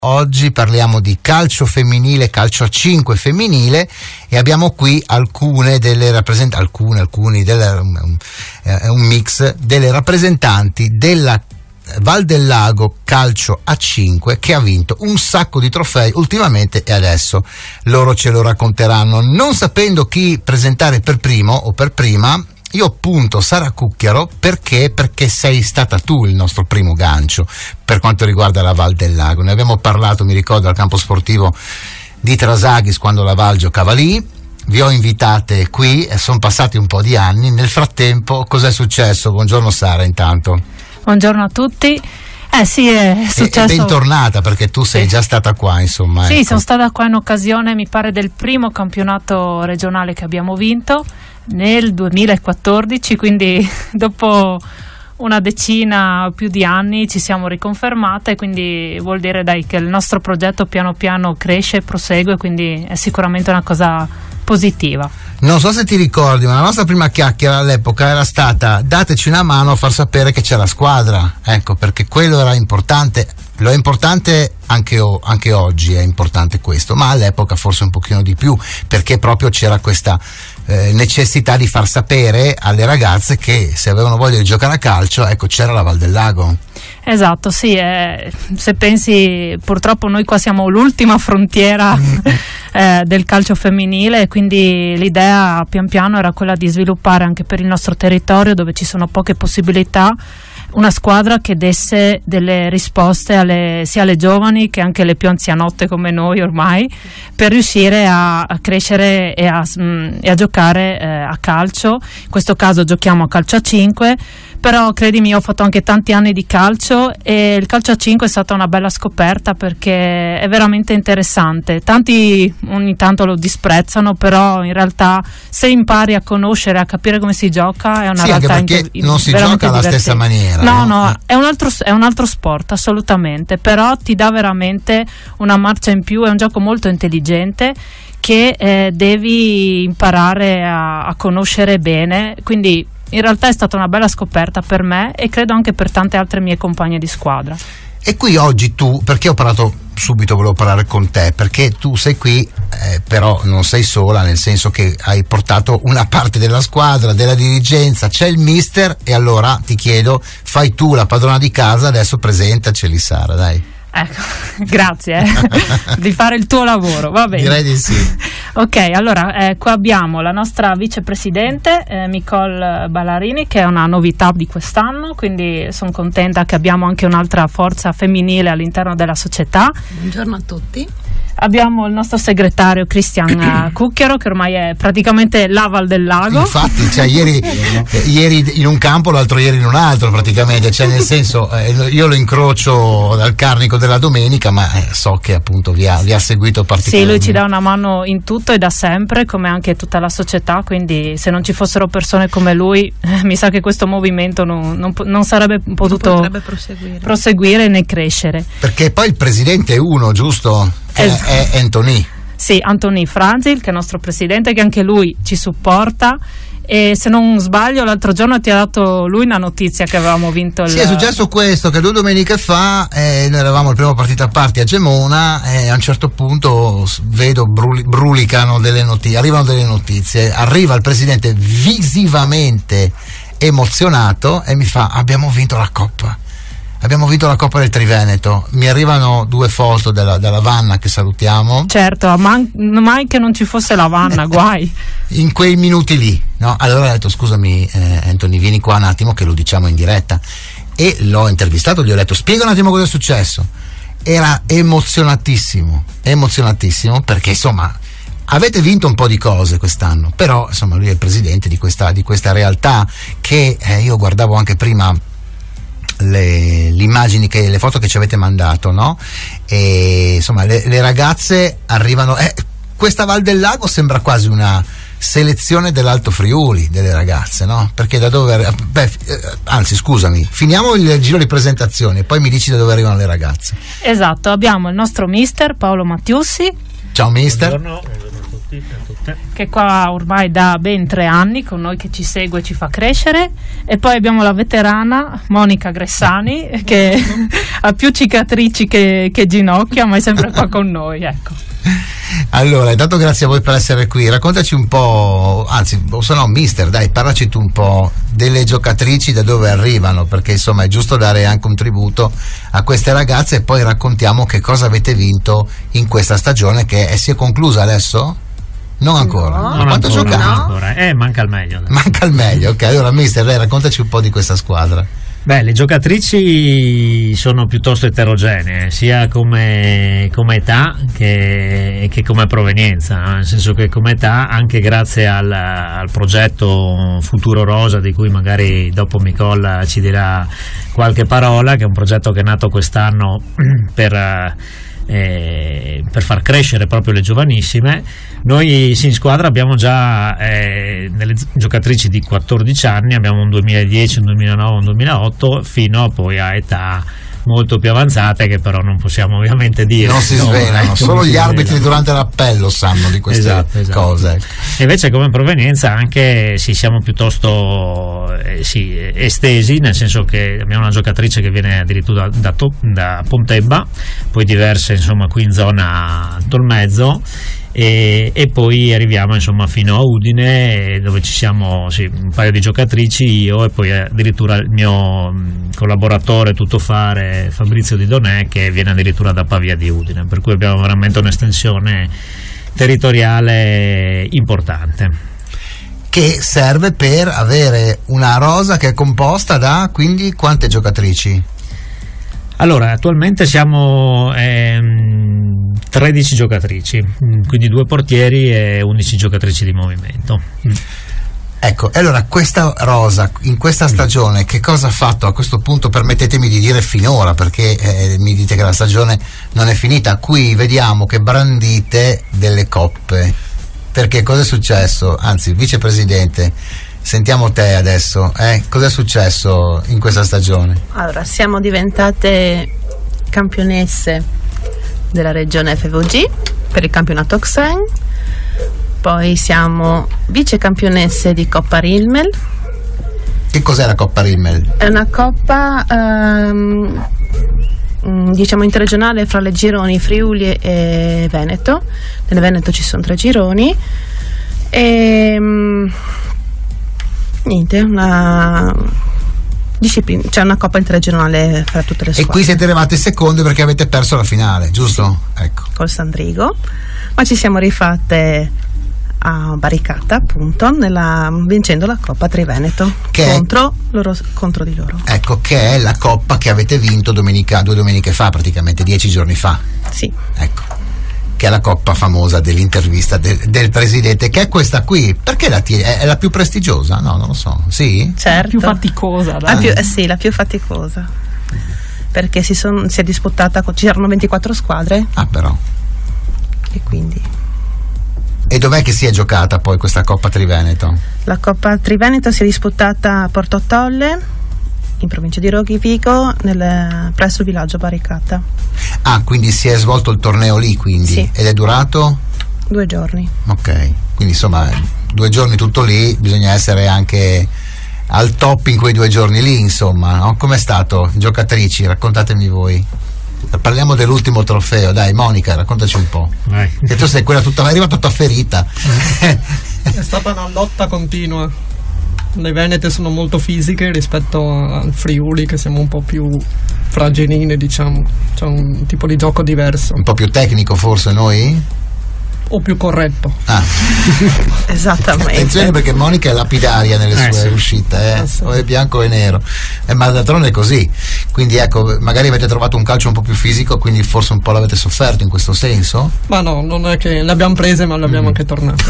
Oggi parliamo di calcio femminile, calcio a 5 femminile, e abbiamo qui alcuni è un mix delle rappresentanti della Val del Lago calcio a 5, che ha vinto un sacco di trofei ultimamente, e adesso loro ce lo racconteranno. Non sapendo chi presentare per primo o per prima, io punto Sara Cucchiaro perché sei stata tu il nostro primo gancio per quanto riguarda la Val del Lago. Ne abbiamo parlato, mi ricordo, al campo sportivo di Trasaghis, quando la Val giocava lì. Vi ho invitate qui e sono passati un po' di anni. Nel frattempo cos'è successo? Buongiorno Sara, intanto. Buongiorno a tutti. Sì, è successo. E bentornata, perché tu sei già stata qua, insomma. Sì, ecco. Sono stata qua in occasione, mi pare, del primo campionato regionale che abbiamo vinto nel 2014, quindi dopo una decina o più di anni ci siamo riconfermate, quindi vuol dire che il nostro progetto piano piano cresce e prosegue, quindi è sicuramente una cosa positiva. Non so se ti ricordi, ma la nostra prima chiacchiera all'epoca era stata: dateci una mano a far sapere che c'è la squadra, ecco, perché quello era importante. Lo è importante anche oggi, è importante questo, ma all'epoca forse un pochino di più, perché proprio c'era questa necessità di far sapere alle ragazze che se avevano voglia di giocare a calcio, ecco, c'era la Val del Lago. Esatto, sì, se pensi, purtroppo noi qua siamo l'ultima frontiera del calcio femminile, quindi l'idea pian piano era quella di sviluppare anche per il nostro territorio, dove ci sono poche possibilità, una squadra che desse delle risposte sia alle giovani che anche alle più anzianotte come noi ormai, per riuscire a crescere e a giocare a calcio. In questo caso giochiamo a calcio a 5, però credimi, ho fatto anche tanti anni di calcio e il calcio a 5 è stata una bella scoperta, perché è veramente interessante. Tanti ogni tanto lo disprezzano, però in realtà se impari a conoscere, a capire come si gioca, è una realtà anche perché non si gioca alla stessa maniera. No, è un altro sport, assolutamente, però ti dà veramente una marcia in più, è un gioco molto intelligente che devi imparare a conoscere bene, quindi in realtà è stata una bella scoperta per me e credo anche per tante altre mie compagne di squadra. E qui oggi tu, perché ho parlato subito, volevo parlare con te, perché tu sei qui, però non sei sola, nel senso che hai portato una parte della squadra, della dirigenza, c'è il mister, e allora ti chiedo, fai tu la padrona di casa, adesso presentaceli, Sara, dai. Ecco, grazie di fare il tuo lavoro, va bene. Direi di sì. Ok, allora qua abbiamo la nostra vicepresidente Nicole Ballarini, che è una novità di quest'anno, quindi sono contenta che abbiamo anche un'altra forza femminile all'interno della società. Buongiorno a tutti. Abbiamo il nostro segretario Cristian Cucchiaro, che ormai è praticamente la Val del Lago. Infatti, cioè, ieri in un campo, l'altro ieri in un altro, praticamente, cioè, nel senso, io lo incrocio dal Carnico della domenica, ma so che appunto vi ha seguito particolarmente. Sì, lui ci dà una mano in tutto e da sempre, come anche tutta la società, quindi se non ci fossero persone come lui, mi sa che questo movimento non sarebbe potuto proseguire né crescere. Perché poi il presidente è uno, giusto? È Anthony. Sì, Anthony Franzil, che è il nostro presidente, che anche lui ci supporta. E se non sbaglio, l'altro giorno ti ha dato lui una notizia che avevamo vinto Sì, è successo questo, che 2 domeniche fa noi eravamo il primo partita a party a Gemona, e a un certo punto vedo brulicano delle notizie, arrivano delle notizie, arriva il presidente visivamente emozionato e mi fa: abbiamo vinto la Coppa del Triveneto. Mi arrivano 2 foto della Vanna, che salutiamo. Certo, mai che non ci fosse la Vanna, guai. In quei minuti lì, no? Allora ho detto: scusami Anthony, vieni qua un attimo che lo diciamo in diretta. E l'ho intervistato, gli ho detto: spiega un attimo cosa è successo. Era emozionatissimo, perché insomma avete vinto un po' di cose quest'anno, però insomma lui è il presidente di questa realtà che io guardavo anche prima le immagini, le foto che ci avete mandato, no? E insomma le ragazze arrivano, questa Val del Lago sembra quasi una selezione dell'Alto Friuli delle ragazze, no? Perché da dove anzi scusami, finiamo il giro di presentazioni e poi mi dici da dove arrivano le ragazze. Esatto, abbiamo il nostro mister Paolo Mattiussi. Ciao mister. Buongiorno a tutti. che qua ormai da ben 3 anni con noi, che ci segue e ci fa crescere, e poi abbiamo la veterana Monica Gressani che ha più cicatrici che ginocchia, ma è sempre qua con noi, ecco. Allora, intanto grazie a voi per essere qui. Raccontaci un po', anzi, o se no, mister, dai, parlaci tu un po' delle giocatrici, da dove arrivano, perché insomma è giusto dare anche un tributo a queste ragazze, e poi raccontiamo che cosa avete vinto in questa stagione che si è conclusa adesso? Non ancora. No, quanto ancora, giocate? ancora. Manca il meglio. Manca il meglio, ok. Allora, mister, lei raccontaci un po' di questa squadra. Beh, le giocatrici sono piuttosto eterogenee, sia come età che come provenienza, no? Nel senso che come età, anche grazie al progetto Futuro Rosa, di cui magari dopo Nicola ci dirà qualche parola, che è un progetto che è nato quest'anno per far crescere proprio le giovanissime. Noi in squadra abbiamo già delle giocatrici di 14 anni, abbiamo un 2010, un 2009, un 2008, fino poi a età molto più avanzate, che però non possiamo ovviamente dire. Non si svelano, solo gli arbitri durante l'appello sanno di queste cose. E invece come provenienza anche siamo piuttosto estesi, nel senso che abbiamo una giocatrice che viene addirittura da Pontebba, poi diverse insomma qui in zona Tolmezzo, e poi arriviamo insomma fino a Udine, dove ci siamo un paio di giocatrici, io e poi addirittura il mio collaboratore tuttofare Fabrizio Di Donè, che viene addirittura da Pavia di Udine, per cui abbiamo veramente un'estensione territoriale importante, che serve per avere una rosa che è composta da, quindi, quante giocatrici? Allora, attualmente siamo 13 giocatrici, quindi 2 portieri e 11 giocatrici di movimento. Ecco, e allora questa rosa in questa stagione che cosa ha fatto a questo punto? Permettetemi di dire finora, perché mi dite che la stagione non è finita. Qui vediamo che brandite delle coppe, perché cosa è successo? Anzi, vicepresidente, sentiamo te adesso, cosa è successo in questa stagione? Allora, siamo diventate campionesse della regione FVG per il campionato Xen, poi siamo vice campionesse di Coppa Rimmel. Che cos'è la Coppa Rimmel? È una coppa diciamo interregionale fra le gironi Friuli e Veneto. Nel Veneto ci sono 3 gironi e niente, una disciplina, c'è una coppa interregionale fra tutte le squadre. E qui siete arrivate seconde perché avete perso la finale, giusto? Sì, ecco. Col Sandrigo, ma ci siamo rifatte a Baricata, appunto, vincendo la Coppa Triveneto contro di loro. Ecco, che è la coppa che avete vinto 2 domeniche fa, praticamente 10 giorni fa. Sì. Ecco, che è la coppa famosa dell'intervista del presidente, che è questa qui. Perché è la più prestigiosa? No, non lo so. Sì? Certo. La più faticosa, dai. Sì, la più faticosa. Perché si è disputata, ci erano 24 squadre. Ah, però. E quindi. E dov'è che si è giocata poi questa Coppa Triveneto? La Coppa Triveneto si è disputata a Porto Tolle, in provincia di Rovigo, presso il villaggio Baricata. Ah, quindi si è svolto il torneo lì, quindi? Sì. Ed è durato? 2 giorni. Ok, quindi insomma 2 giorni tutto lì, bisogna essere anche al top in quei 2 giorni lì, insomma, no? Com'è stato? Giocatrici, raccontatemi voi. Parliamo dell'ultimo trofeo, dai Monica, raccontaci un po'. Vai. Che tu sei quella arriva tutta ferita. È stata una lotta continua. Le venete sono molto fisiche rispetto al Friuli, che siamo un po' più fragiline, diciamo. C'è un tipo di gioco diverso. Un po' più tecnico forse noi? O più corretto. Ah. Esattamente. Attenzione, perché Monica è lapidaria nelle sue sì. uscite, Sì. o è bianco e nero, ma d'altronde è così. Quindi ecco, magari avete trovato un calcio un po' più fisico, quindi forse un po' l'avete sofferto in questo senso? Ma no, non è che le abbiamo prese, ma le abbiamo anche tornate.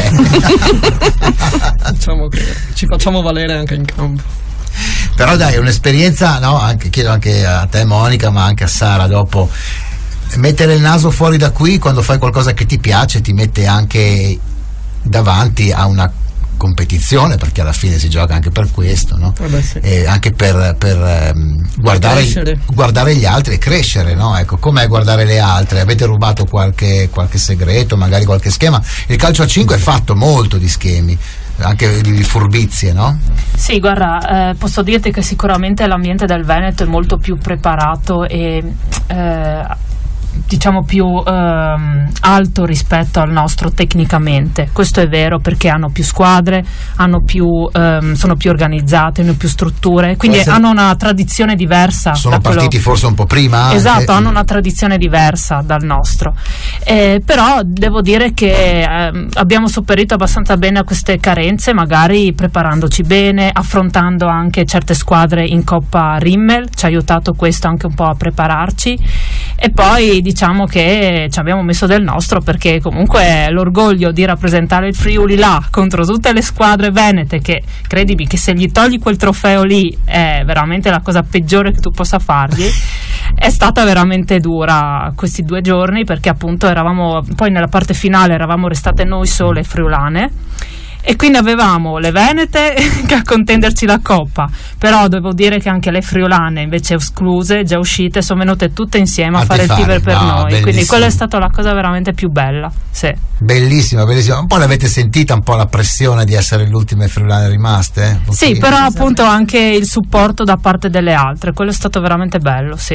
Ok. Diciamo che ci facciamo valere anche in campo. Però dai, è un'esperienza, no? Chiedo anche a te Monica, ma anche a Sara dopo. Mettere il naso fuori da qui quando fai qualcosa che ti piace ti mette anche davanti a una competizione, perché alla fine si gioca anche per questo, no? Sì. E anche per guardare gli altri e crescere, no? Ecco, com'è guardare le altre? Avete rubato qualche segreto, magari qualche schema? Il calcio a 5 è fatto molto di schemi, anche di furbizie, no? Sì, guarda, posso dirti che sicuramente l'ambiente del Veneto è molto più preparato e diciamo più alto rispetto al nostro tecnicamente. Questo è vero, perché hanno più squadre, sono più organizzate, hanno più strutture, quindi hanno una tradizione diversa. Sono partiti forse un po' prima? Esatto, hanno una tradizione diversa dal nostro, però devo dire che abbiamo sopperito abbastanza bene a queste carenze, magari preparandoci bene, affrontando anche certe squadre in Coppa Rimmel, ci ha aiutato questo anche un po' a prepararci, e poi diciamo che ci abbiamo messo del nostro, perché comunque l'orgoglio di rappresentare il Friuli là contro tutte le squadre venete, che credimi che se gli togli quel trofeo lì è veramente la cosa peggiore che tu possa fargli, è stata veramente dura questi 2 giorni, perché appunto poi nella parte finale eravamo restate noi sole friulane, e quindi avevamo le venete che a contenderci la coppa, però devo dire che anche le friulane invece escluse, già uscite, sono venute tutte insieme a fare il tifo per noi, bellissimo. Quindi quella è stata la cosa veramente più bella, sì. Bellissima. Un po' l'avete sentita un po' la pressione di essere le ultime friulane rimaste? Sì, però appunto anche il supporto da parte delle altre, quello è stato veramente bello, sì.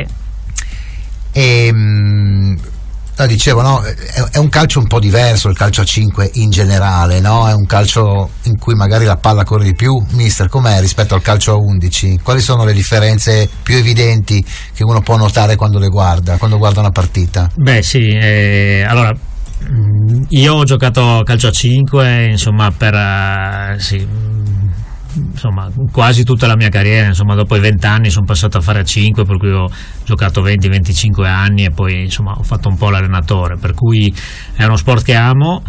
Dicevo, no, è un calcio un po' diverso il calcio a 5 in generale, no? È un calcio in cui magari la palla corre di più. Mister, com'è rispetto al calcio a 11? Quali sono le differenze più evidenti che uno può notare quando guarda una partita? Beh sì, allora io ho giocato a calcio a 5 insomma insomma quasi tutta la mia carriera, insomma dopo i 20 anni sono passato a fare a 5, per cui ho giocato 20-25 anni e poi insomma ho fatto un po' l'allenatore, per cui è uno sport che amo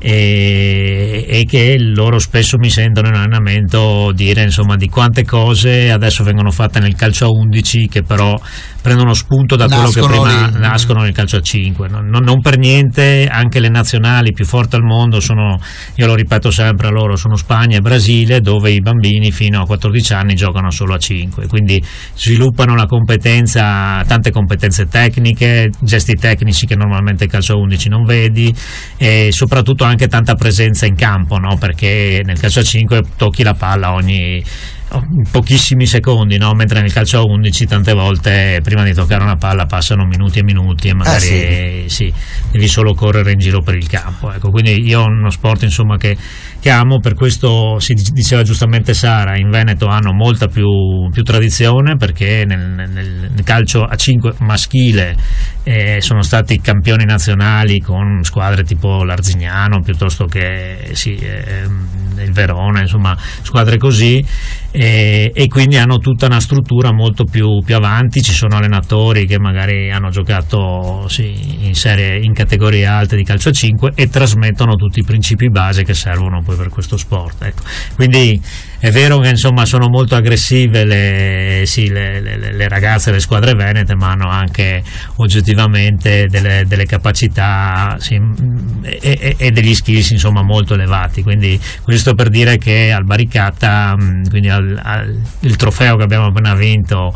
e che loro spesso mi sentono in allenamento dire insomma di quante cose adesso vengono fatte nel calcio a 11 che però prendono spunto da quello che prima nascono nel calcio a 5. Non per niente anche le nazionali più forti al mondo sono, io lo ripeto sempre a loro, sono Spagna e Brasile, dove i bambini fino a 14 anni giocano solo a 5, quindi sviluppano la competenza, tante competenze tecniche, gesti tecnici che normalmente il calcio a 11 non vedi, e soprattutto anche tanta presenza in campo, no? Perché nel calcio a 5 tocchi la palla ogni pochissimi secondi, no? Mentre nel calcio a 11 tante volte prima di toccare una palla passano minuti e minuti e magari sì, devi solo correre in giro per il campo, ecco. Quindi io ho uno sport insomma che amo, per questo si diceva giustamente Sara, in Veneto hanno molta più tradizione, perché nel calcio a 5 maschile sono stati campioni nazionali con squadre tipo l'Arzignano piuttosto che il Verona, insomma squadre così, e quindi hanno tutta una struttura molto più avanti. Ci sono allenatori che magari hanno giocato in categorie alte di calcio a 5 e trasmettono tutti i principi base che servono poi per questo sport, ecco. Quindi è vero che insomma sono molto aggressive le ragazze, le squadre venete, ma hanno anche oggettivamente delle capacità e degli skills insomma molto elevati. Quindi questo per dire che al Baricata, quindi il trofeo che abbiamo appena vinto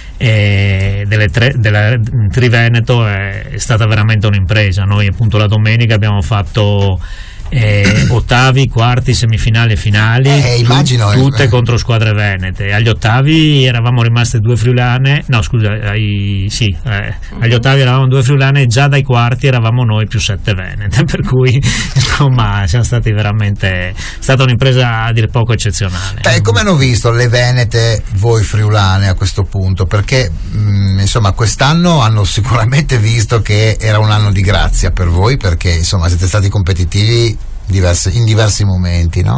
della Triveneto è stata veramente un'impresa. Noi appunto la domenica abbiamo fatto ottavi, quarti, semifinali e finali, immagino, tutte contro squadre venete. Agli ottavi eravamo rimaste 2 friulane, no scusa, agli ottavi eravamo 2 friulane e già dai quarti eravamo noi più 7 venete, per cui insomma siamo stati veramente, è stata un'impresa a dire poco eccezionale. Come hanno visto le venete voi friulane a questo punto? Perché insomma quest'anno hanno sicuramente visto che era un anno di grazia per voi, perché insomma siete stati competitivi in diversi momenti, no?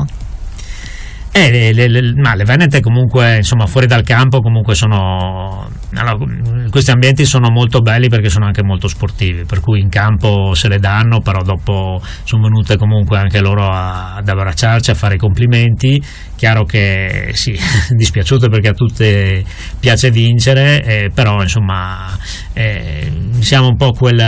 Le venete comunque insomma fuori dal campo comunque questi ambienti sono molto belli perché sono anche molto sportivi, per cui in campo se le danno, però dopo sono venute comunque anche loro ad abbracciarci, a fare i complimenti, chiaro che sì, dispiaciuto perché a tutti piace vincere, però insomma siamo un po' quel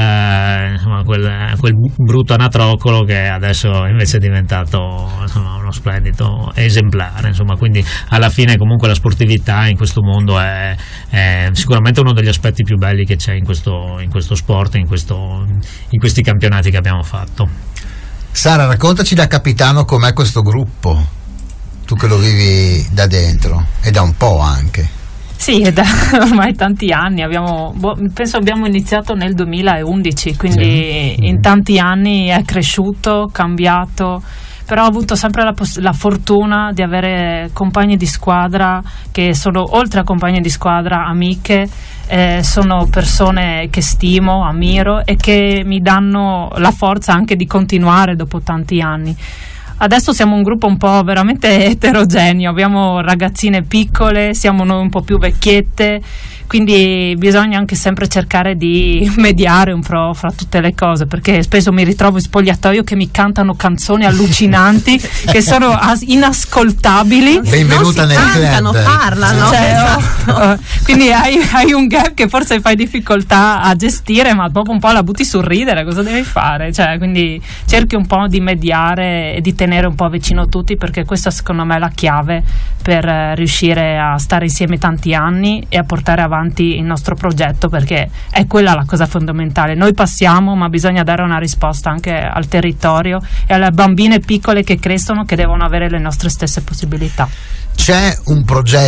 brutto anatroccolo che adesso invece è diventato, insomma, uno splendido esemplare, insomma. Quindi alla fine comunque la sportività in questo mondo è sicuramente uno degli aspetti più belli che c'è in questo sport, in questi campionati che abbiamo fatto. Sara, raccontaci da capitano com'è questo gruppo, tu che lo vivi da dentro e da un po' anche. Sì, è da ormai tanti anni, penso abbiamo iniziato nel 2011, quindi sì. In tanti anni è cresciuto, cambiato, però ho avuto sempre la fortuna di avere compagni di squadra che sono, oltre a compagni di squadra, amiche, sono persone che stimo, ammiro e che mi danno la forza anche di continuare dopo tanti anni. Adesso siamo un gruppo un po' veramente eterogeneo, abbiamo ragazzine piccole, siamo noi un po' più vecchiette, quindi bisogna anche sempre cercare di mediare un po' fra tutte le cose, perché spesso mi ritrovo in spogliatoio che mi cantano canzoni allucinanti che sono inascoltabili. Benvenuta nel club. Parlano. Quindi hai un gap che forse fai difficoltà a gestire, ma dopo un po' la butti sul ridere, cosa devi fare? Quindi cerchi un po' di mediare e di tenere un po' vicino tutti, perché questa secondo me è la chiave per riuscire a stare insieme tanti anni e a portare avanti il nostro progetto, perché è quella la cosa fondamentale. Noi passiamo, ma bisogna dare una risposta anche al territorio e alle bambine piccole che crescono, che devono avere le nostre stesse possibilità. C'è in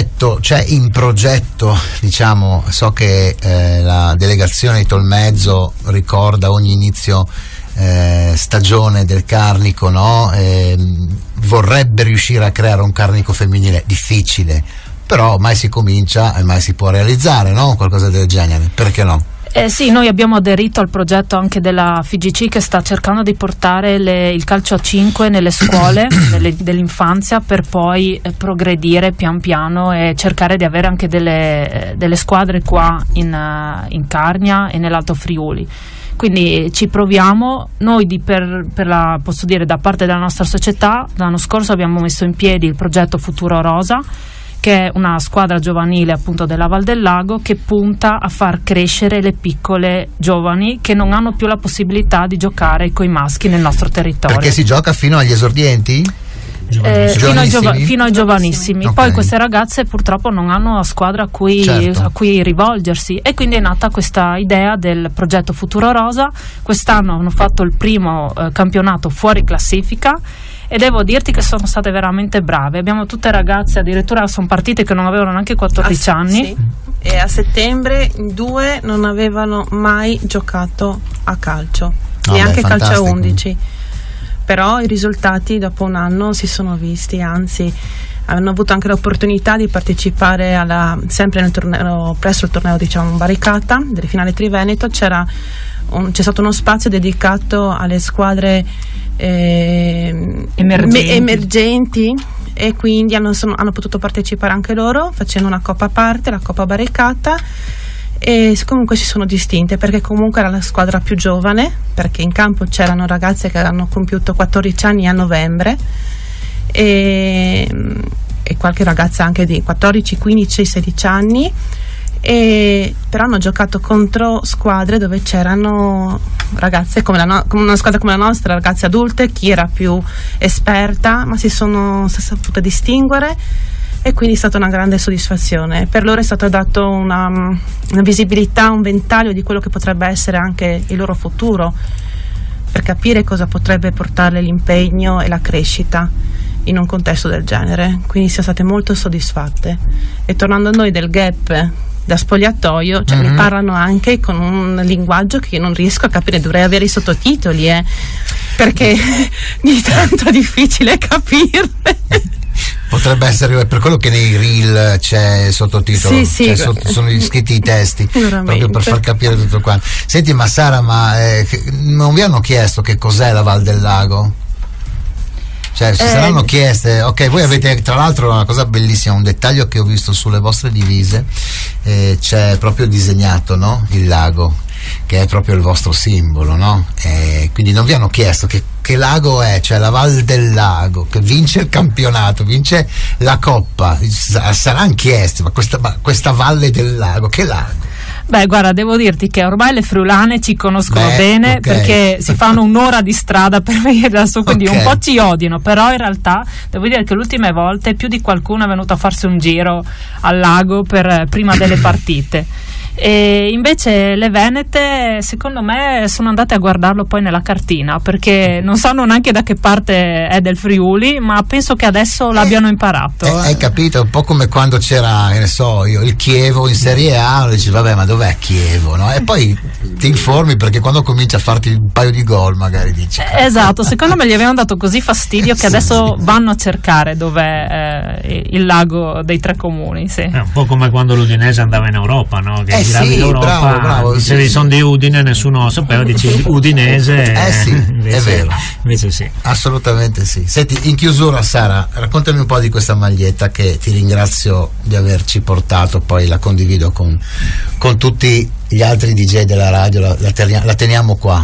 progetto, diciamo, so che la delegazione di Tolmezzo ricorda ogni inizio stagione del Carnico, no? Vorrebbe riuscire a creare un Carnico femminile, difficile, però mai si comincia e mai si può realizzare, no? Qualcosa del genere, perché no? Sì, noi abbiamo aderito al progetto anche della FIGC, che sta cercando di portare il calcio a 5 nelle scuole dell'infanzia, per poi progredire pian piano e cercare di avere anche delle squadre qua in Carnia e nell'Alto Friuli. Quindi ci proviamo. Noi posso dire, da parte della nostra società, l'anno scorso abbiamo messo in piedi il progetto Futuro Rosa, che è una squadra giovanile appunto della Val del Lago, che punta a far crescere le piccole giovani che non hanno più la possibilità di giocare coi maschi nel nostro territorio. Perché si gioca fino agli esordienti? Fino ai giovanissimi. Okay. Poi queste ragazze purtroppo non hanno una squadra a cui rivolgersi, e quindi è nata questa idea del progetto Futuro Rosa. Quest'anno hanno fatto il primo campionato fuori classifica, e devo dirti che sono state veramente brave. Abbiamo tutte ragazze, addirittura sono partite che non avevano neanche 14 anni. Sì. E a settembre 2 non avevano mai giocato a calcio, neanche calcio a 11. Però i risultati dopo un anno si sono visti, anzi hanno avuto anche l'opportunità di partecipare sempre nel torneo, presso il torneo, diciamo, Barricata delle finali Triveneto. C'è stato uno spazio dedicato alle squadre emergenti, e quindi hanno potuto partecipare anche loro facendo una coppa a parte, la Coppa Barricata, e comunque si sono distinte, perché comunque era la squadra più giovane, perché in campo c'erano ragazze che hanno compiuto 14 anni a novembre, e qualche ragazza anche di 14, 15, 16 anni, però hanno giocato contro squadre dove c'erano ragazze come una squadra come la nostra, ragazze adulte, chi era più esperta, ma si sono sapute distinguere, e quindi è stata una grande soddisfazione. Per loro è stato dato una visibilità, un ventaglio di quello che potrebbe essere anche il loro futuro, per capire cosa potrebbe portarle l'impegno e la crescita in un contesto del genere. Quindi siamo state molto soddisfatte. E tornando a noi del gap da spogliatoio, mi parlano anche con un linguaggio che io non riesco a capire, dovrei avere i sottotitoli, perché ogni tanto è difficile capirle. Potrebbe essere per quello che nei reel c'è il sottotitolo, sì. Sono scritti i testi proprio per far capire tutto quanto. Senti, ma Sara, non vi hanno chiesto che cos'è la Val del Lago? Cioè, si saranno chieste, ok, voi avete tra l'altro una cosa bellissima, un dettaglio che ho visto sulle vostre divise, c'è proprio disegnato, no? Il lago. che è proprio il vostro simbolo, no? Quindi non vi hanno chiesto che lago è, cioè la Val del Lago, che vince il campionato, vince la Coppa, saranno chiesti, ma questa Valle del Lago, che lago? Beh, guarda, devo dirti che ormai le friulane ci conoscono bene, okay, perché si fanno un'ora di strada per venire da su, quindi un po' ci odiano, però in realtà devo dire che le ultime volte più di qualcuno è venuto a farsi un giro al lago prima delle partite. E invece le venete secondo me sono andate a guardarlo poi nella cartina, perché non sanno neanche da che parte è del Friuli, ma penso che adesso l'abbiano imparato. Hai capito? Un po' come quando c'era, che ne so io, il Chievo in Serie A, dici vabbè, ma dov'è Chievo, no? E poi ti informi, perché quando comincia a farti un paio di gol magari dici esatto, secondo me gli avevano dato così fastidio che adesso vanno a cercare dov'è il lago dei tre comuni. Sì. È un po' come quando l'Udinese andava in Europa, no? Che giravi sì, l'Europa, bravo, dicevi sono di Udine, nessuno lo sapeva, dicevi Udinese. Sì, invece, è vero, invece sì, assolutamente sì. Senti, in chiusura Sara, raccontami un po' di questa maglietta, che ti ringrazio di averci portato, poi la condivido con tutti gli altri DJ della radio, la teniamo qua.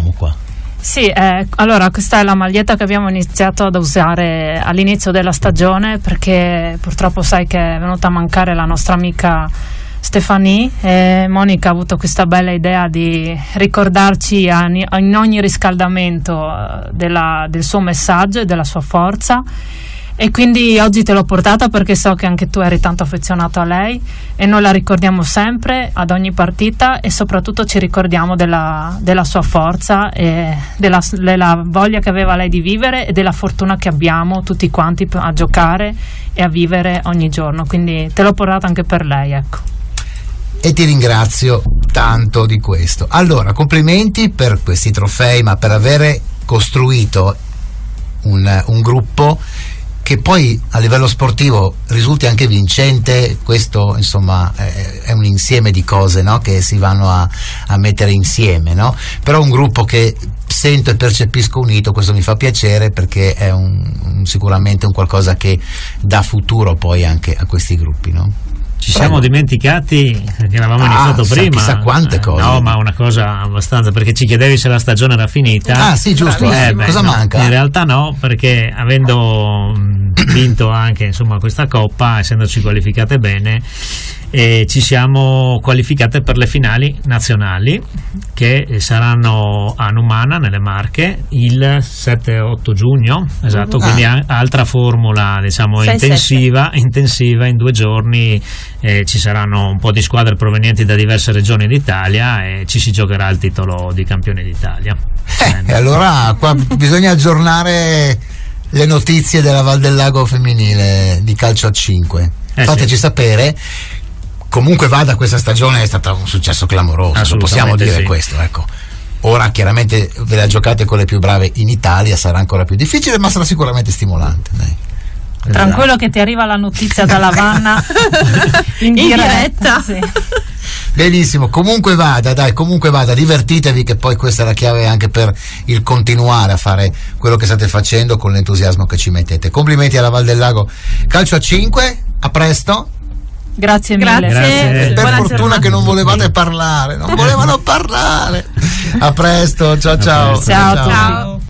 Sì, allora questa è la maglietta che abbiamo iniziato ad usare all'inizio della stagione, perché purtroppo sai che è venuta a mancare la nostra amica Stefanie, e Monica ha avuto questa bella idea di ricordarci in ogni riscaldamento del suo messaggio e della sua forza, e quindi oggi te l'ho portata perché so che anche tu eri tanto affezionato a lei, e noi la ricordiamo sempre ad ogni partita, e soprattutto ci ricordiamo della sua forza e della voglia che aveva lei di vivere, e della fortuna che abbiamo tutti quanti a giocare e a vivere ogni giorno, quindi te l'ho portata anche per lei, ecco. E ti ringrazio tanto di questo. Allora, complimenti per questi trofei, ma per avere costruito un gruppo che poi a livello sportivo risulti anche vincente. Questo insomma è un insieme di cose, no? Che si vanno a mettere insieme, no? Però un gruppo che sento e percepisco unito, questo mi fa piacere, perché è sicuramente un qualcosa che dà futuro poi anche a questi gruppi, no? Ci siamo dimenticati, che eravamo iniziato prima, chissà quante cose. No, ma una cosa abbastanza, perché ci chiedevi se la stagione era finita. Sì, giusto. Cosa manca? In realtà no, perché avendo vinto anche insomma questa Coppa, essendoci qualificate bene, ci siamo qualificate per le finali nazionali, che saranno a Numana nelle Marche il 7-8 giugno, esatto, quindi altra formula, diciamo, intensiva in 2 giorni. Ci saranno un po' di squadre provenienti da diverse regioni d'Italia e ci si giocherà il titolo di campione d'Italia. E allora qua bisogna aggiornare le notizie della Val del Lago femminile di calcio a 5. Fateci sapere. Comunque vada, questa stagione è stata un successo clamoroso, possiamo dire questo, ecco. Ora chiaramente ve la giocate con le più brave in Italia, sarà ancora più difficile, ma sarà sicuramente stimolante, dai. Tranquillo che ti arriva la notizia dalla Vanna in diretta. Sì. Benissimo, comunque vada, divertitevi, che poi questa è la chiave anche per il continuare a fare quello che state facendo con l'entusiasmo che ci mettete. Complimenti alla Val del Lago Calcio a 5, a presto. Grazie mille. Grazie. Per fortuna che non volevate parlare, non volevano parlare. A presto, ciao. Ciao.